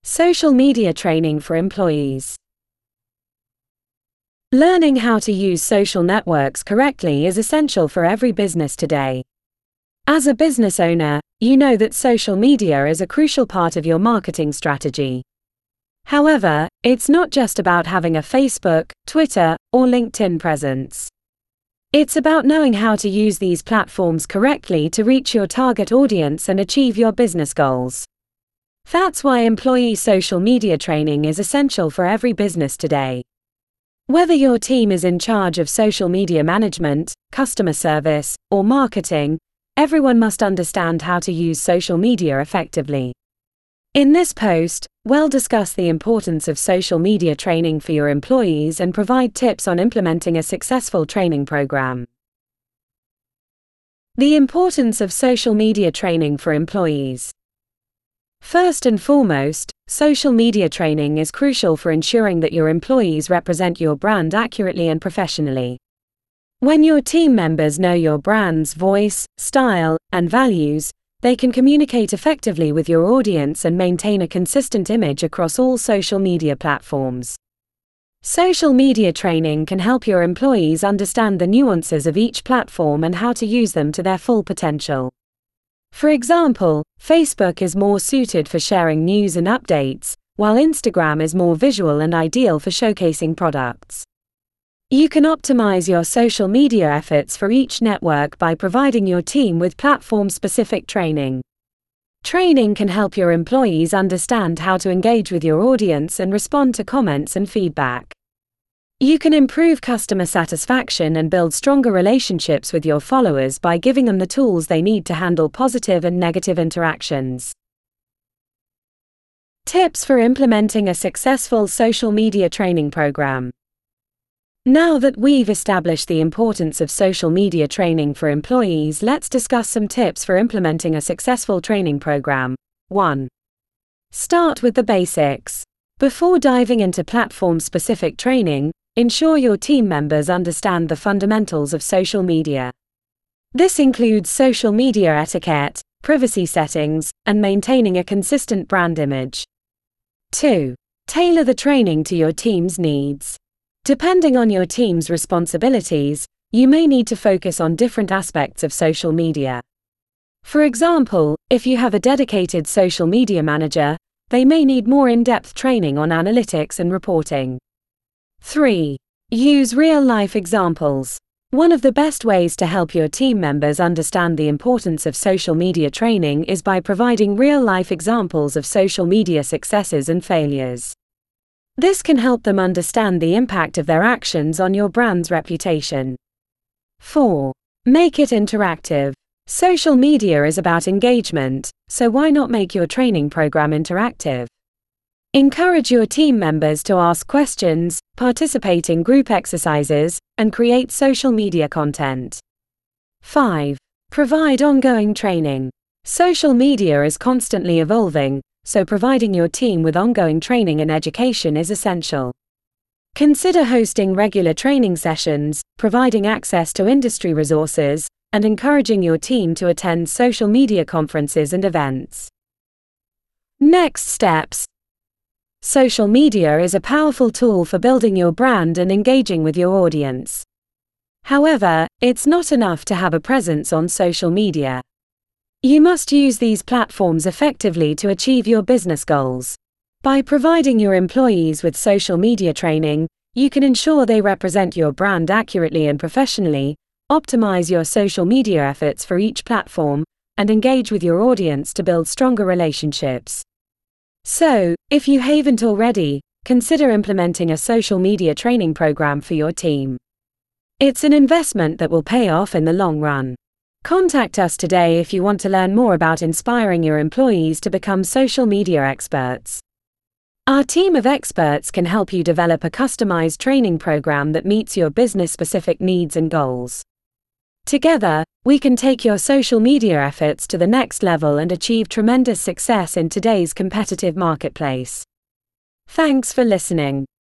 Social media training for employees. Learning how to use social networks correctly is essential for every business today. As a business owner, you know that social media is a crucial part of your marketing strategy. However, it's not just about having a Facebook, Twitter, or LinkedIn presence. It's about knowing how to use these platforms correctly to reach your target audience and achieve your business goals. That's why employee social media training is essential for every business today. Whether your team is in charge of social media management, customer service, or marketing, everyone must understand how to use social media effectively. In this post, we'll discuss the importance of social media training for your employees and provide tips on implementing a successful training program. The importance of social media training for employees. First and foremost, social media training is crucial for ensuring that your employees represent your brand accurately and professionally. When your team members know your brand's voice, style, and values, they can communicate effectively with your audience and maintain a consistent image across all social media platforms. Social media training can help your employees understand the nuances of each platform and how to use them to their full potential. For example, Facebook is more suited for sharing news and updates, while Instagram is more visual and ideal for showcasing products. You can optimize your social media efforts for each network by providing your team with platform-specific training. Training can help your employees understand how to engage with your audience and respond to comments and feedback. You can improve customer satisfaction and build stronger relationships with your followers by giving them the tools they need to handle positive and negative interactions. Tips for implementing a successful social media training program. Now that we've established the importance of social media training for employees, let's discuss some tips for implementing a successful training program. 1. Start with the basics. Before diving into platform-specific training, ensure your team members understand the fundamentals of social media. This includes social media etiquette, privacy settings, and maintaining a consistent brand image. 2. Tailor the training to your team's needs. Depending on your team's responsibilities, you may need to focus on different aspects of social media. For example, if you have a dedicated social media manager, they may need more in-depth training on analytics and reporting. 3. Use real-life examples. One of the best ways to help your team members understand the importance of social media training is by providing real-life examples of social media successes and failures. This can help them understand the impact of their actions on your brand's reputation. 4. Make it interactive. Social media is about engagement, so why not make your training program interactive? Encourage your team members to ask questions, participate in group exercises, and create social media content. 5. Provide ongoing training. Social media is constantly evolving, so providing your team with ongoing training and education is essential. Consider hosting regular training sessions, providing access to industry resources, and encouraging your team to attend social media conferences and events. Next steps. Social media is a powerful tool for building your brand and engaging with your audience. However, it's not enough to have a presence on social media. You must use these platforms effectively to achieve your business goals. By providing your employees with social media training, you can ensure they represent your brand accurately and professionally, optimize your social media efforts for each platform, and engage with your audience to build stronger relationships. So, if you haven't already, consider implementing a social media training program for your team. It's an investment that will pay off in the long run. Contact us today if you want to learn more about inspiring your employees to become social media experts. Our team of experts can help you develop a customized training program that meets your business-specific needs and goals. Together, we can take your social media efforts to the next level and achieve tremendous success in today's competitive marketplace. Thanks for listening.